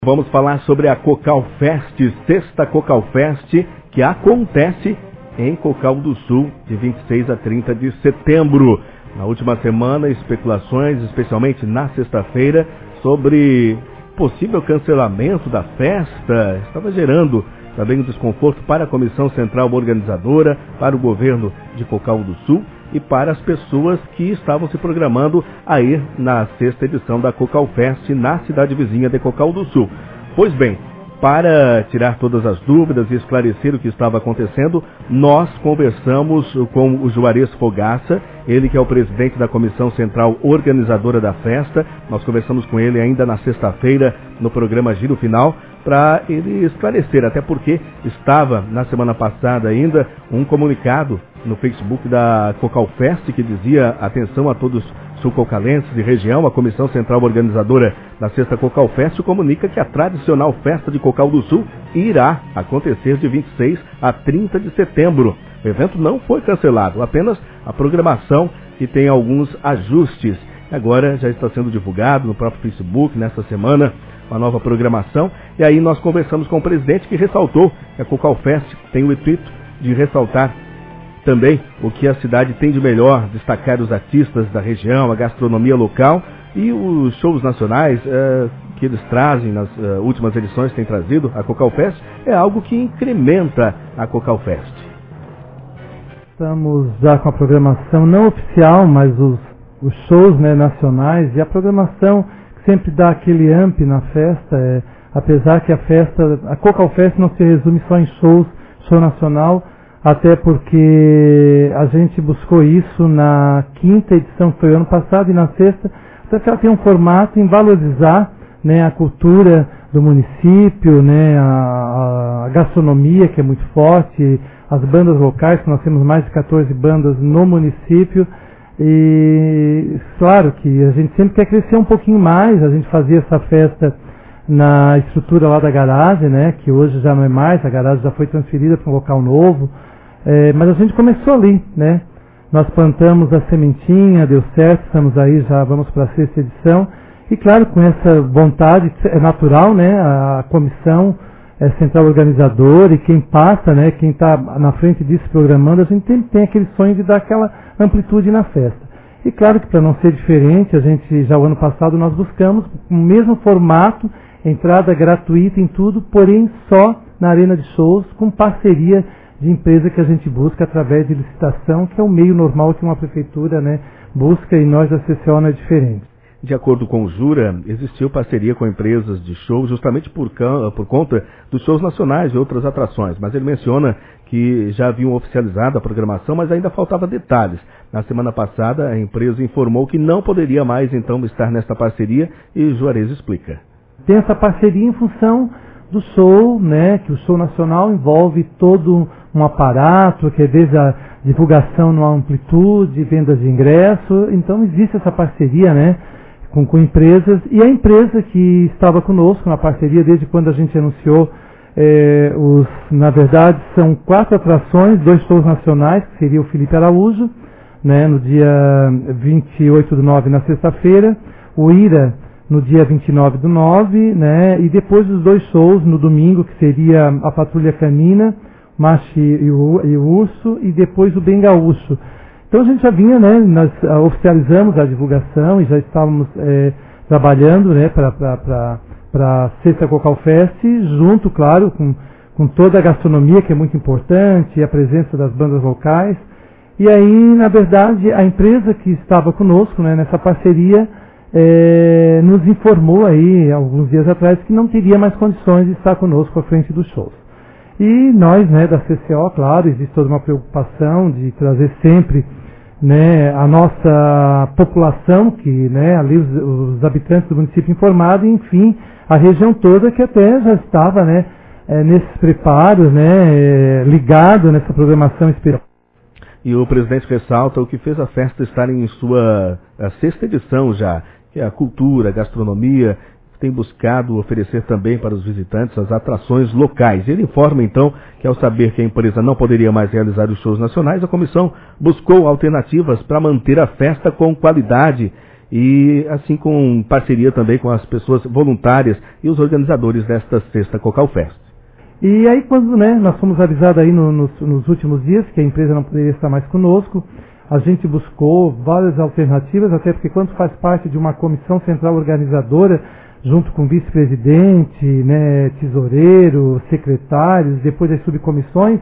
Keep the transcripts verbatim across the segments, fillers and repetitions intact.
Vamos falar sobre a Cocal Fest, sexta Cocal Fest, que acontece em Cocal do Sul, de vinte e seis a trinta de setembro. Na última semana, especulações, especialmente na sexta-feira, sobre possível cancelamento da festa. Estava gerando também um desconforto para a Comissão Central Organizadora, para o governo de Cocal do Sul e para as pessoas que estavam se programando a ir na sexta edição da Cocal Fest na cidade vizinha de Cocal do Sul. Pois bem, para tirar todas as dúvidas e esclarecer o que estava acontecendo, nós conversamos com o Juarez Fogaça, ele que é o presidente da Comissão Central Organizadora da festa. Nós conversamos com ele ainda na sexta-feira no programa Giro Final, para ele esclarecer, até porque estava na semana passada ainda um comunicado no Facebook da Cocal Fest que dizia: atenção a todos sul-cocalenses e região, a Comissão Central Organizadora da sexta Cocal Fest comunica que a tradicional festa de Cocal do Sul irá acontecer de vinte e seis a trinta de setembro. O evento não foi cancelado, apenas a programação que tem alguns ajustes. Agora já está sendo divulgado no próprio Facebook nesta semana uma nova programação, e aí nós conversamos com o presidente, que ressaltou que a Cocal Fest tem o intuito de ressaltar também o que a cidade tem de melhor, destacar os artistas da região, a gastronomia local e os shows nacionais eh, que eles trazem nas eh, últimas edições, tem trazido a Cocal Fest, é algo que incrementa a Cocal Fest. Estamos já com a programação não oficial, mas os, os shows, né, nacionais, e a programação sempre dá aquele amp na festa, é, apesar que a festa, a Cocal Fest não se resume só em shows, show nacional, até porque a gente buscou isso na quinta edição, que foi o ano passado, e na sexta, até que ela tem um formato em valorizar, né, a cultura do município, né, a, a gastronomia, que é muito forte, as bandas locais, que nós temos mais de quatorze bandas no município. E claro que a gente sempre quer crescer um pouquinho mais. A gente fazia essa festa na estrutura lá da garagem, né, que hoje já não é mais, a garagem já foi transferida para um local novo, é, mas a gente começou ali, né, nós plantamos a sementinha, deu certo, estamos aí, já vamos para a sexta edição, e claro, com essa vontade, é natural, né, a comissão é, central organizadora e quem passa, né, quem está na frente disso programando, a gente tem, tem aquele sonho de dar aquela amplitude na festa. E claro que para não ser diferente, a gente já o ano passado nós buscamos o mesmo formato, entrada gratuita em tudo, porém só na arena de shows, com parceria de empresa que a gente busca através de licitação, que é o meio normal que uma prefeitura, né, busca, e nós da C C O não é diferente. De acordo com o Jura, existiu parceria com empresas de shows justamente por, por conta dos shows nacionais e outras atrações, mas ele menciona que já haviam oficializado a programação, mas ainda faltava detalhes. Na semana passada, a empresa informou que não poderia mais, então, estar nesta parceria, e Juarez explica. Tem essa parceria em função do show, né, que o show nacional envolve todo um aparato, que é desde a divulgação numa amplitude, vendas de ingresso, então existe essa parceria, né, Com, com empresas, e a empresa que estava conosco na parceria desde quando a gente anunciou, é, os, na verdade são quatro atrações, dois shows nacionais, que seria o Felipe Araújo, né, no dia vinte e oito do nove, na sexta-feira, o Ira no dia vinte e nove do nove, né, e depois os dois shows no domingo, que seria a Patrulha Canina, Machi e o, e o Urso, e depois o Bem Gaúcho. Então a gente já vinha, né, nós uh, oficializamos a divulgação e já estávamos é, trabalhando, né, para a sexta Cocal Fest, junto, claro, com, com toda a gastronomia, que é muito importante, e a presença das bandas locais. E aí, na verdade, a empresa que estava conosco, né, nessa parceria, é, nos informou aí, alguns dias atrás, que não teria mais condições de estar conosco à frente dos shows. E nós, né, da C C O, claro, existe toda uma preocupação de trazer sempre, né, a nossa população, que, né, ali os, os habitantes do município informados, e, enfim, a região toda, que até já estava, né, é, nesses preparos, né, é, ligado nessa programação especial. E o presidente ressalta o que fez a festa estar em sua a sexta edição já, que é a cultura, a gastronomia, tem buscado oferecer também para os visitantes as atrações locais. Ele informa, então, que ao saber que a empresa não poderia mais realizar os shows nacionais, a comissão buscou alternativas para manter a festa com qualidade e assim com parceria também com as pessoas voluntárias e os organizadores desta sexta Cocal Fest. E aí quando né, nós fomos avisados aí no, nos, nos últimos dias que a empresa não poderia estar mais conosco, a gente buscou várias alternativas, até porque quando faz parte de uma comissão central organizadora, junto com vice-presidente, né, tesoureiro, secretários, depois das subcomissões,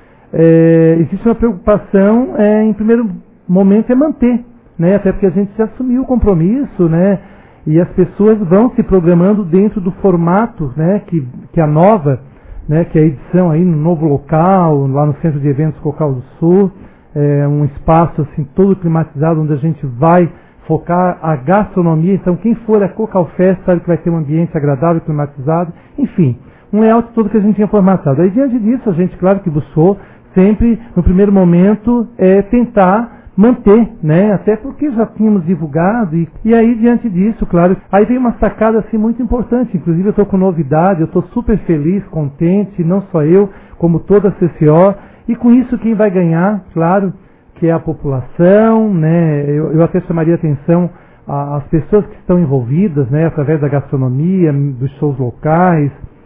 é, existe uma preocupação, é, em primeiro momento, é manter, né, até porque a gente já assumiu o compromisso, né, e as pessoas vão se programando dentro do formato, né, que, que a nova, né, que é a edição aí no novo local, lá no Centro de Eventos Cocal do Sul, é um espaço assim todo climatizado, onde a gente vai focar a gastronomia. Então quem for a Cocal Fest sabe que vai ter um ambiente agradável, climatizado, enfim, um layout todo que a gente tinha formatado. Aí diante disso a gente, claro que buscou sempre, no primeiro momento, é, tentar manter, né, até porque já tínhamos divulgado, e, e aí diante disso, claro, aí veio uma sacada assim muito importante, inclusive eu estou com novidade, eu estou super feliz, contente, não só eu, como toda a C C O, e com isso quem vai ganhar, claro, que é a população, né, eu, eu até chamaria atenção às pessoas que estão envolvidas, né, através da gastronomia, dos shows locais,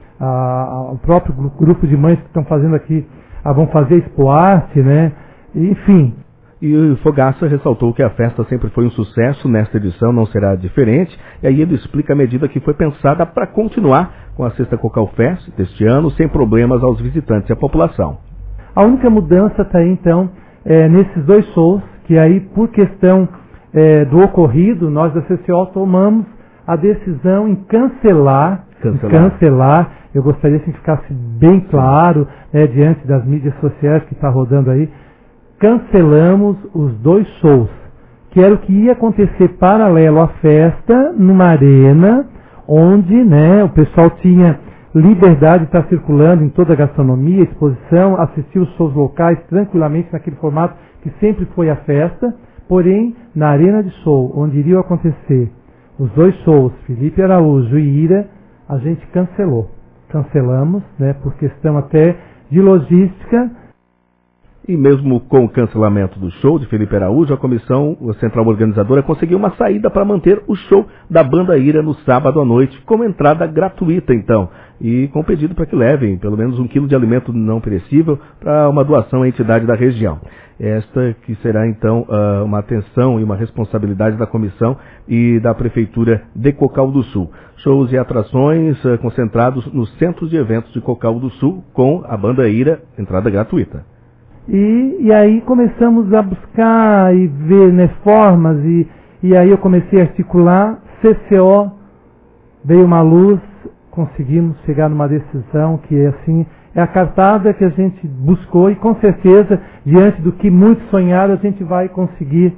a, ao próprio grupo de mães que estão fazendo aqui, a, vão fazer expoarte, né, enfim. E o Fogaça ressaltou que a festa sempre foi um sucesso, nesta edição não será diferente, e aí ele explica a medida que foi pensada para continuar com a sexta Cocal Fest deste ano, sem problemas aos visitantes e à população. A única mudança está aí, então, é, nesses dois shows, que aí, por questão é, do ocorrido, nós da C C O tomamos a decisão em cancelar, cancelar, em cancelar. Eu gostaria assim, que ficasse bem claro, né, diante das mídias sociais que está rodando aí, cancelamos os dois shows, que era o que ia acontecer paralelo à festa, numa arena, onde né, o pessoal tinha liberdade de estar circulando em toda a gastronomia, exposição, assistir os shows locais tranquilamente naquele formato que sempre foi a festa, porém na arena de show, onde iriam acontecer os dois shows, Felipe Araújo e Ira, a gente cancelou. Cancelamos, né, por questão até de logística. E mesmo com o cancelamento do show de Felipe Araújo, a comissão a central organizadora conseguiu uma saída para manter o show da Banda Ira no sábado à noite, com entrada gratuita então, e com pedido para que levem pelo menos um quilo de alimento não perecível para uma doação à entidade da região. Esta que será então uma atenção e uma responsabilidade da comissão e da Prefeitura de Cocal do Sul. Shows e atrações concentrados nos centros de eventos de Cocal do Sul, com a Banda Ira, entrada gratuita. E, e aí começamos a buscar e ver né, formas, e, e aí eu comecei a articular, C C O, veio uma luz, conseguimos chegar numa decisão que é assim, é a cartada que a gente buscou, e com certeza, diante do que muitos sonharam, a gente vai conseguir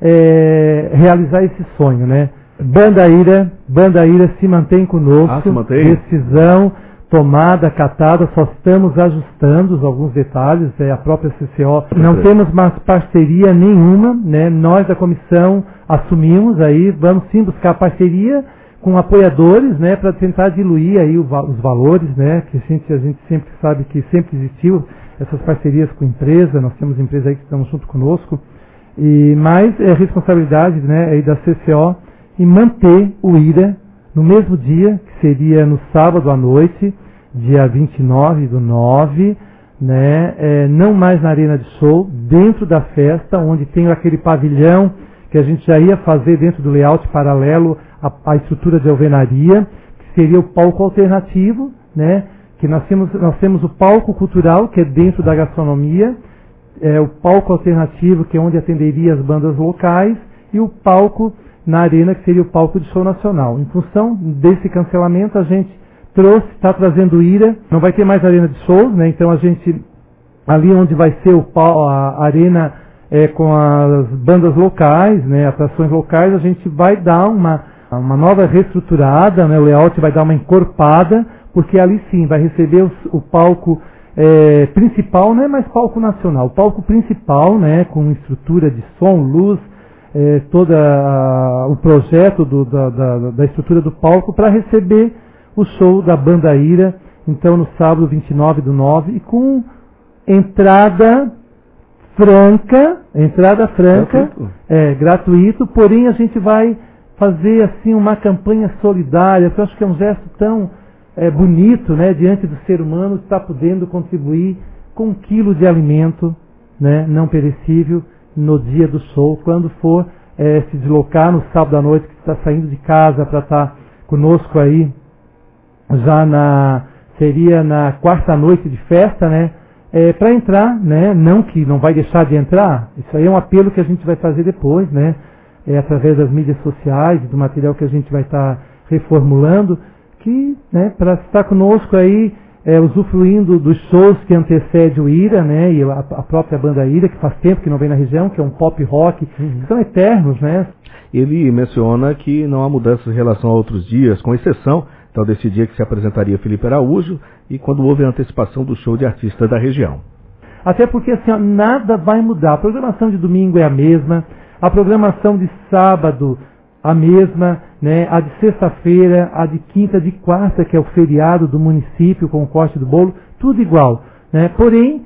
é, realizar esse sonho, né? Banda Ira, Banda Ira se mantém conosco, ah, se mantém? Decisão tomada, acatada, só estamos ajustando alguns detalhes, é, a própria C C O, não temos mais parceria nenhuma, né? Nós da comissão assumimos aí, vamos sim buscar parceria com apoiadores, né, para tentar diluir aí o, os valores, né, que a gente, a gente sempre sabe que sempre existiu essas parcerias com empresa, nós temos empresas aí que estão junto conosco, e mais é responsabilidade, né, aí da C C O em manter o Ira no mesmo dia, que seria no sábado à noite, dia vinte e nove do nove, né, é, não mais na arena de show, dentro da festa, onde tem aquele pavilhão que a gente já ia fazer dentro do layout paralelo à, à estrutura de alvenaria, que seria o palco alternativo, né, que nós temos, nós temos o palco cultural, que é dentro da gastronomia, é, o palco alternativo, que é onde atenderia as bandas locais, e o palco na arena, que seria o palco de show nacional. Em função desse cancelamento, a gente trouxe, está trazendo o Ira, não vai ter mais arena de shows, né? Então a gente, ali onde vai ser o, a arena é, com as bandas locais, né, atrações locais, a gente vai dar uma, uma nova reestruturada, né, o layout vai dar uma encorpada, porque ali sim vai receber o, o palco é, principal, não é mais palco nacional, o palco principal, né, com estrutura de som, luz, É, todo o projeto do, da, da, da estrutura do palco para receber o show da Banda Ira, então no sábado vinte e nove do nove, e com entrada franca, entrada franca, gratuito, é, gratuito porém a gente vai fazer assim uma campanha solidária, que eu acho que é um gesto tão é, bonito, né, diante do ser humano, estar podendo contribuir com um quilo de alimento, né, não perecível no dia do show, quando for é, se deslocar no sábado à noite, que está saindo de casa para estar conosco aí, já na, seria na quarta noite de festa, né, é, para entrar, né, não que não vai deixar de entrar, isso aí é um apelo que a gente vai fazer depois, né, é, através das mídias sociais e do material que a gente vai estar reformulando, que, né, para estar conosco aí, é, usufruindo dos shows que antecede o Ira, né, e a, a própria banda Ira, que faz tempo que não vem na região, que é um pop rock, uhum. que são eternos, né. Ele menciona que não há mudanças em relação a outros dias, com exceção então desse dia que se apresentaria Felipe Araújo e quando houve a antecipação do show de artistas da região. Até porque assim, ó, nada vai mudar. A programação de domingo é a mesma, a programação de sábado a mesma, né? A de sexta-feira, a de quinta, de quarta, que é o feriado do município com o corte do bolo, tudo igual, né? Porém,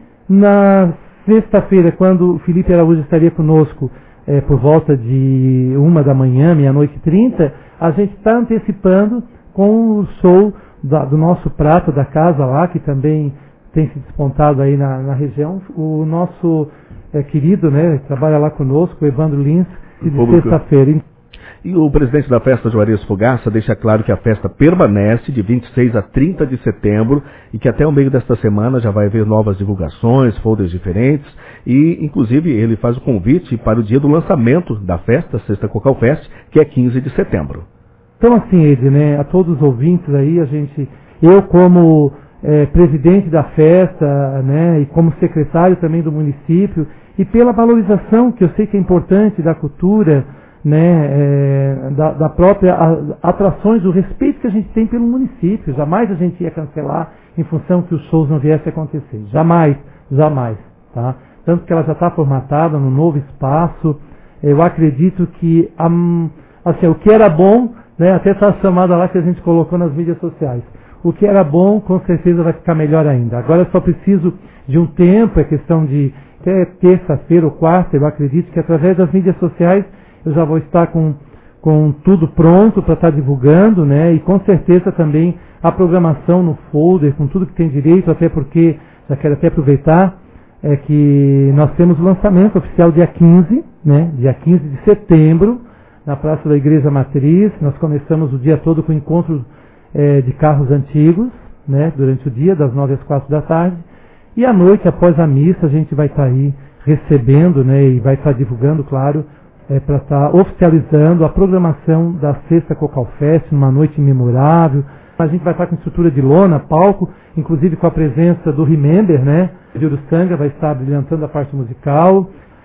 na sexta-feira, quando o Felipe Araújo estaria conosco é, por volta de uma da manhã, meia-noite e trinta, a gente está antecipando com o show da, do nosso prato da casa lá, que também tem se despontado aí na, na região, o nosso é, querido, né, trabalha lá conosco, o Evandro Lins, de sexta-feira. E o presidente da festa, Juarez Fogaça, deixa claro que a festa permanece de vinte e seis a trinta de setembro e que até o meio desta semana já vai haver novas divulgações, folders diferentes e, inclusive, ele faz o convite para o dia do lançamento da festa, Sexta Cocal Fest, que é quinze de setembro. Então, assim, Ed, né, a todos os ouvintes aí, a gente, eu como é, presidente da festa, né, e como secretário também do município, e pela valorização, que eu sei que é importante, da cultura, né, é, da, da própria a, atrações, o respeito que a gente tem pelo município. Jamais a gente ia cancelar em função que os shows não viessem a acontecer. Jamais, jamais. Tá? Tanto que ela já está formatada no novo espaço. Eu acredito que um, assim, o que era bom, né, até essa chamada lá que a gente colocou nas mídias sociais, o que era bom com certeza vai ficar melhor ainda. Agora eu só preciso de um tempo, é questão de até terça-feira ou quarta, eu acredito que através das mídias sociais eu já vou estar com, com tudo pronto para estar divulgando, né? E com certeza também a programação no folder, com tudo que tem direito, até porque, já quero até aproveitar, é que nós temos o lançamento oficial dia quinze, né? Dia quinze de setembro, na Praça da Igreja Matriz. Nós começamos o dia todo com encontro é, de carros antigos, né? Durante o dia, das nove às quatro da tarde. E à noite, após a missa, a gente vai estar aí recebendo, né? E vai estar divulgando, claro, É, para estar oficializando a programação da Sexta Cocal Fest, numa noite memorável. A gente vai estar com estrutura de lona, palco, inclusive com a presença do Remember, né? O Júlio Sanga vai estar brilhantando a parte musical.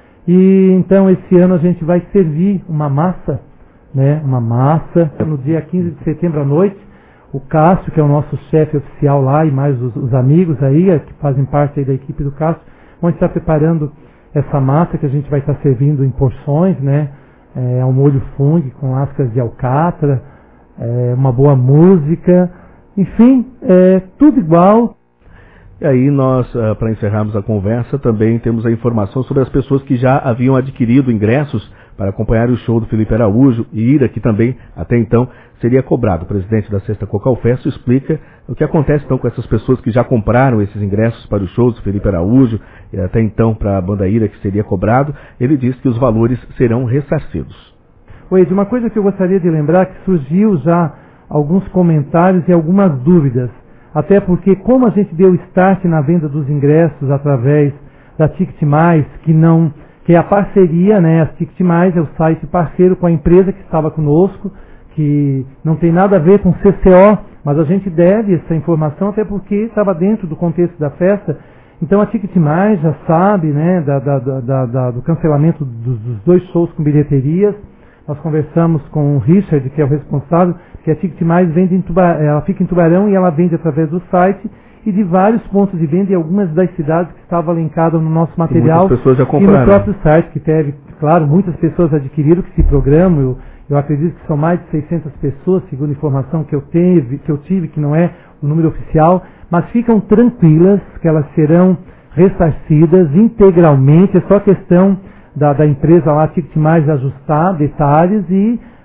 E então esse ano a gente vai servir uma massa, né? Uma massa. No dia quinze de setembro à noite, o Cássio, que é o nosso chefe oficial lá, e mais os, os amigos aí, que fazem parte aí da equipe do Cássio, vão estar preparando essa massa que a gente vai estar servindo em porções, né? É um molho fung com lascas de alcatra, é uma boa música, enfim, é tudo igual. E aí nós, para encerrarmos a conversa, também temos a informação sobre as pessoas que já haviam adquirido ingressos para acompanhar o show do Felipe Araújo e Ira, que também, até então, seria cobrado. O presidente da Sexta Cocal Fest explica o que acontece então com essas pessoas que já compraram esses ingressos para os shows do Felipe Araújo, e até então para a banda Ira, que seria cobrado. Ele diz que os valores serão ressarcidos. Oi, de uma coisa que eu gostaria de lembrar, que surgiu já alguns comentários e algumas dúvidas, até porque como a gente deu start na venda dos ingressos através da Ticket Mais, que não... que é a parceria, né, a Ticket Mais é o site parceiro com a empresa que estava conosco, que não tem nada a ver com C C O, mas a gente deve essa informação até porque estava dentro do contexto da festa. Então a Ticket Mais já sabe, né, da, da, da, da, do cancelamento dos, dos dois shows com bilheterias. Nós conversamos com o Richard, que é o responsável, que a Ticket Mais vende em Tubarão, ela fica em Tubarão e ela vende através do site e de vários pontos de venda em algumas das cidades que estavam linkadas no nosso material e, pessoas já e no próprio site, que teve, claro, muitas pessoas adquiriram que se programam. Eu, eu acredito que são mais de seiscentas pessoas, segundo a informação que eu, teve, que eu tive, que não é o número oficial, mas ficam tranquilas que elas serão ressarcidas integralmente. É só questão da, da empresa lá, Ticket Mais, ajustar detalhes e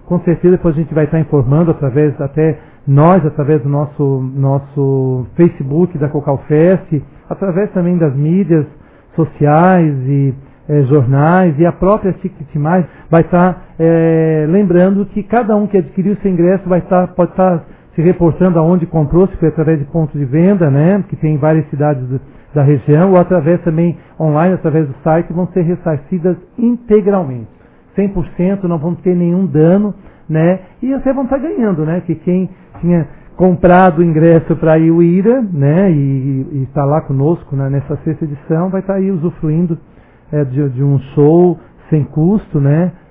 com certeza depois a gente vai estar informando através, até nós, através do nosso, nosso Facebook da COCALFest, através também das mídias sociais e é, jornais, e a própria Ticket Mais vai estar é, lembrando que cada um que adquiriu seu ingresso vai estar, pode estar se reportando aonde comprou, se foi através de ponto de venda, né, que tem em várias cidades do, da região, ou através também online, através do site, vão ser ressarcidas integralmente. cem por cento, não vão ter nenhum dano, né, e até vão estar ganhando, né, que quem tinha comprado o ingresso para ir o Ira, né, e, e está lá conosco, né, nessa sexta edição, vai estar aí usufruindo é, de, de um show sem custo, né,